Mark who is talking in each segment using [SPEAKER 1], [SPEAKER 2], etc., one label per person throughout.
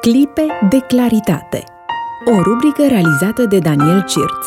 [SPEAKER 1] Clipe de claritate. O rubrică realizată de Daniel Cirț.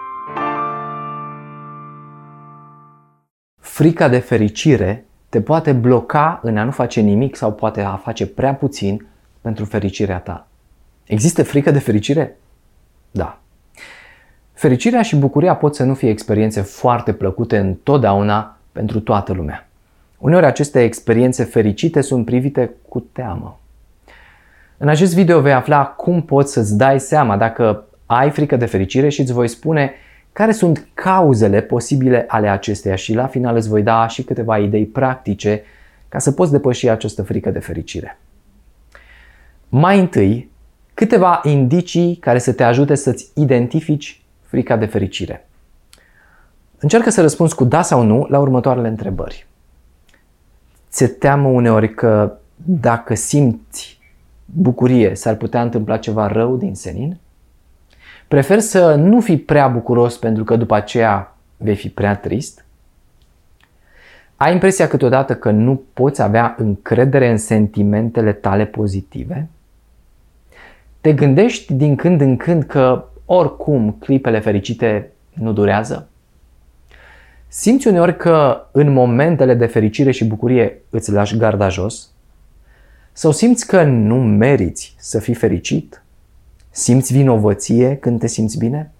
[SPEAKER 2] Frica de fericire te poate bloca în a nu face nimic sau poate a face prea puțin pentru fericirea ta. Există frică de fericire? Da. Fericirea și bucuria pot să nu fie experiențe foarte plăcute întotdeauna pentru toată lumea. Uneori aceste experiențe fericite sunt privite cu teamă. În acest video vei afla cum poți să-ți dai seama dacă ai frică de fericire și îți voi spune care sunt cauzele posibile ale acesteia și la final îți voi da și câteva idei practice ca să poți depăși această frică de fericire. Mai întâi, câteva indicii care să te ajute să-ți identifici frica de fericire. Încearcă să răspunzi cu da sau nu la următoarele întrebări. Ți-e teamă uneori că dacă simți bucurie s-ar putea întâmpla ceva rău din senin? Preferi să nu fii prea bucuros pentru că după aceea vei fi prea trist? Ai impresia câteodată că nu poți avea încredere în sentimentele tale pozitive? Te gândești din când în când că oricum clipele fericite nu durează? Simți uneori că în momentele de fericire și bucurie îți lași garda jos? Sau simți că nu meriți să fii fericit? Simți vinovăție când te simți bine?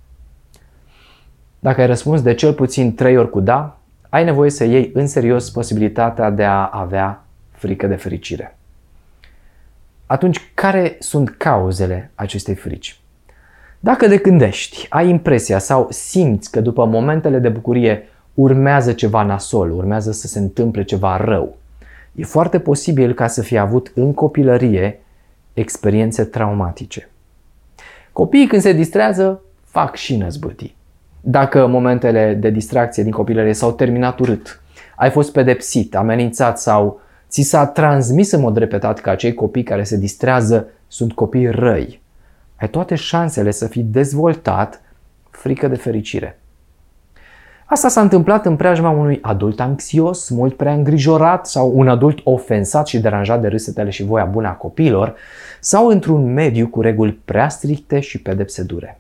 [SPEAKER 2] Dacă ai răspuns de cel puțin 3 ori cu da, ai nevoie să iei în serios posibilitatea de a avea frică de fericire. Atunci, care sunt cauzele acestei frici? Dacă te gândești, ai impresia sau simți că după momentele de bucurie urmează ceva nasol, urmează să se întâmple ceva rău, e foarte posibil ca să fii avut în copilărie experiențe traumatice. Copiii când se distrează fac și năzbâtii. Dacă momentele de distracție din copilărie s-au terminat urât, ai fost pedepsit, amenințat sau ți s-a transmis în mod repetat că acei copii care se distrează sunt copii răi, ai toate șansele să fii dezvoltat frică de fericire. Asta s-a întâmplat în preajma unui adult anxios, mult prea îngrijorat sau un adult ofensat și deranjat de râsetele și voia bună a copiilor sau într-un mediu cu reguli prea stricte și pedepse dure.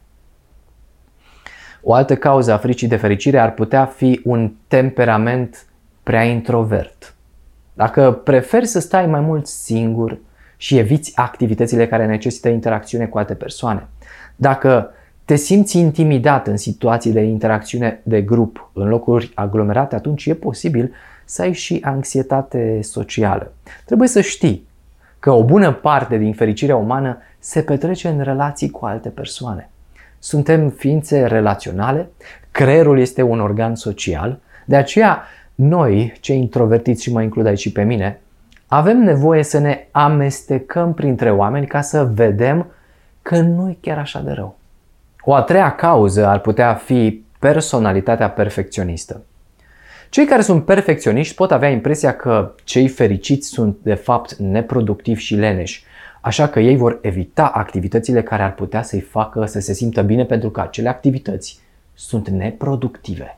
[SPEAKER 2] O altă cauză a fricii de fericire ar putea fi un temperament prea introvert. Dacă preferi să stai mai mult singur și eviți activitățile care necesită interacțiune cu alte persoane, dacă te simți intimidat în situații de interacțiune de grup în locuri aglomerate, atunci e posibil să ai și anxietate socială. Trebuie să știi că o bună parte din fericirea umană se petrece în relații cu alte persoane. Suntem ființe relaționale, creierul este un organ social, de aceea noi, cei introvertiți și mă includ aici și pe mine, avem nevoie să ne amestecăm printre oameni ca să vedem că nu e chiar așa de rău. O a treia cauză ar putea fi personalitatea perfecționistă. Cei care sunt perfecționiști pot avea impresia că cei fericiți sunt de fapt neproductivi și leneși, așa că ei vor evita activitățile care ar putea să-i facă să se simtă bine pentru că acele activități sunt neproductive.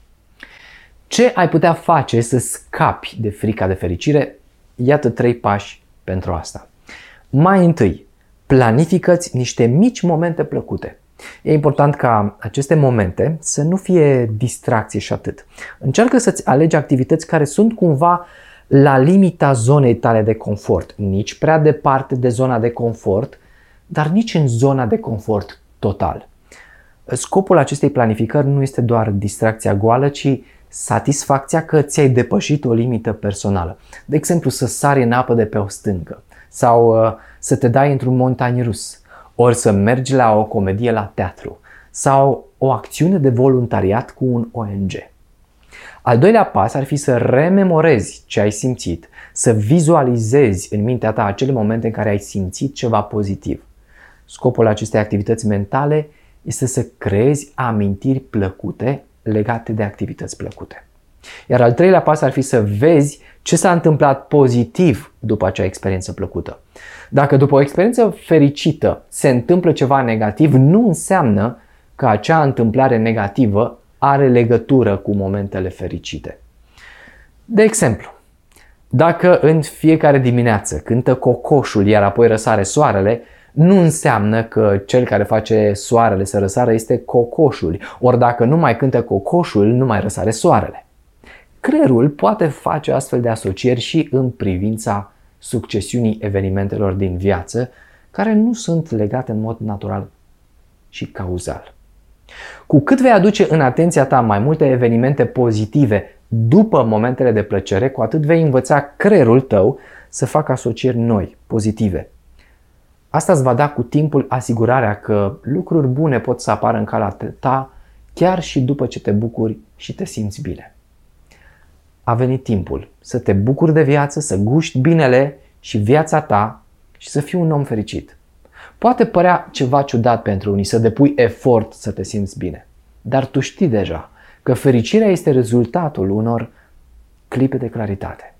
[SPEAKER 2] Ce ai putea face să scapi de frica de fericire? Iată 3 pași pentru asta. Mai întâi, planifică-ți niște mici momente plăcute. E important ca aceste momente să nu fie distracție și atât. Încearcă să-ți alegi activități care sunt cumva la limita zonei tale de confort. Nici prea departe de zona de confort, dar nici în zona de confort total. Scopul acestei planificări nu este doar distracția goală, ci satisfacția că ți-ai depășit o limită personală. De exemplu, să sari în apă de pe o stâncă sau să te dai într-un montagne rus, ori să mergi la o comedie la teatru sau o acțiune de voluntariat cu un ONG. Al doilea pas ar fi să rememorezi ce ai simțit, să vizualizezi în mintea ta acele momente în care ai simțit ceva pozitiv. Scopul acestei activități mentale este să creezi amintiri plăcute legate de activități plăcute. Iar al treilea pas ar fi să vezi ce s-a întâmplat pozitiv după acea experiență plăcută. Dacă după o experiență fericită se întâmplă ceva negativ, nu înseamnă că acea întâmplare negativă are legătură cu momentele fericite. De exemplu, Dacă în fiecare dimineață cântă cocoșul, iar apoi răsare soarele, nu înseamnă că cel care face soarele să răsară este cocoșul. Ori dacă nu mai cântă cocoșul, nu mai răsare soarele. Creierul poate face astfel de asocieri și în privința succesiunii evenimentelor din viață, care nu sunt legate în mod natural și cauzal. Cu cât vei aduce în atenția ta mai multe evenimente pozitive după momentele de plăcere, cu atât vei învăța creierul tău să facă asocieri noi, pozitive. Asta îți va da cu timpul asigurarea că lucruri bune pot să apară în calea ta chiar și după ce te bucuri și te simți bine. A venit timpul să te bucuri de viață, să guști binele și viața ta și să fii un om fericit. Poate părea ceva ciudat pentru unii să depui efort să te simți bine, dar tu știi deja că fericirea este rezultatul unor clipe de claritate.